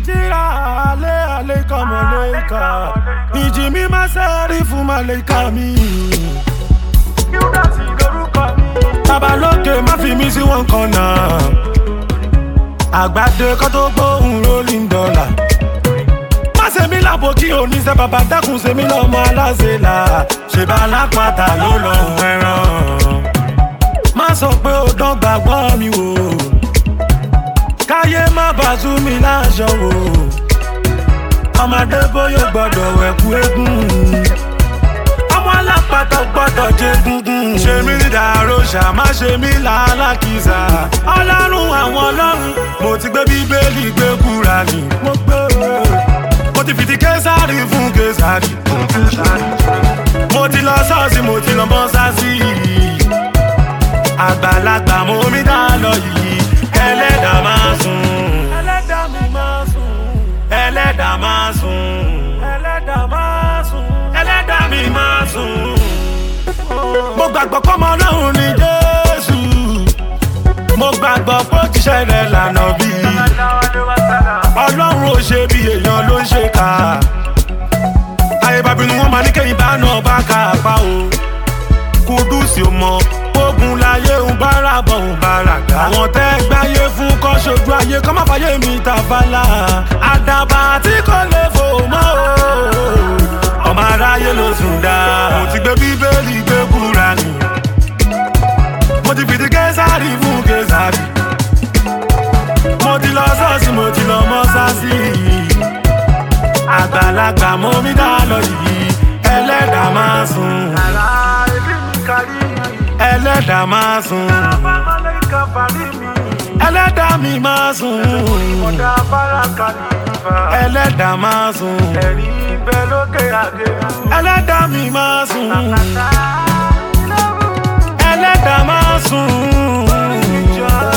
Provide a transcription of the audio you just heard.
Tira ale kama leika. Ìjì mi máa sẹ́rí fún màlẹ́kà mi. Yúdásì lórúkọ mi. Bàbá lókè má fi mí sí wọn kan náà. Àgbàdo kan tó gbóhùn rolling dollar. Má ṣe mí lábo kí oníṣẹ́ bàbá dákun ṣe mí lọ́mọ aláṣẹ́là. Ṣèbá alápàtà ló lọ́hùn ẹran. Má sọ pé ó dán gbàgbọ́ mi wò. Káyé má bàa tú mi láṣọ wò. Ọmọdé bóyá gbọ́dọ̀ wẹ̀kú eégún. Ọmọ alápàtà gbọ́dọ̀ jẹ gúngún. Ṣé mi ní dàróṣà má ṣe mí lálákìsà. Ọlọ́run àwọn ọlọ́run, mo ti gbé bíbélì gbé Kùránì. Mo ti fìdí Késárì fún Késárì. Mo ti lọ ṣọ́ọ̀ṣì, mo ti lọ mọ́ṣáṣí. Àgbàlagbà mo mi dá lọ yìí. Ẹlẹ́dàá máa sùn. Ẹlẹ́dàá mi máa sùn. Ẹlẹ́dàá máa sùn. Ẹlẹ́dàá máa sùn. Ẹlẹ́dàá mi máa sùn. Mo gbàgbọ́ pé ọmọ Ọlọ́run ni Jésù. Mo gbàgbọ́ pé òjíṣẹ́ rẹ̀ lànà bí. Ọlọ́run ò ṣe bí èèyàn ló ń ṣe ká. Ayé bàbínú wọn máa ní kẹ́yìn bá náà bá ká apá o. Kúdùsì ò mọ ogun láyé ń bára bọ̀ ń bára gà. Àwọn tẹ́ gbáyé fún kọ́ ṣojú ayé kọ́ má fàyè mi ta fàlà. Àdàbà tí kò lè fò mọ́ o. Ọmọ aráyé ló sùn dá. Mo ti gbé bíbélì gbé Kùránì. Mo ti fìdí Késárì fún Késárì. Mo ti lọ ṣọ́ọ̀ṣì, mo ti lọ mọ́ṣáṣí. Àgbàlagbà mo mi dá lọ yìí. Ẹlẹ́dàá máa sùn. Ẹlẹ́dàá máa sùn. Ẹlẹ́dàá mi máa sùn. Ẹlẹ́dàá máa sùn. Ẹlẹ́dàá mi máa sùn. Ẹlẹ́dàá máa sùn.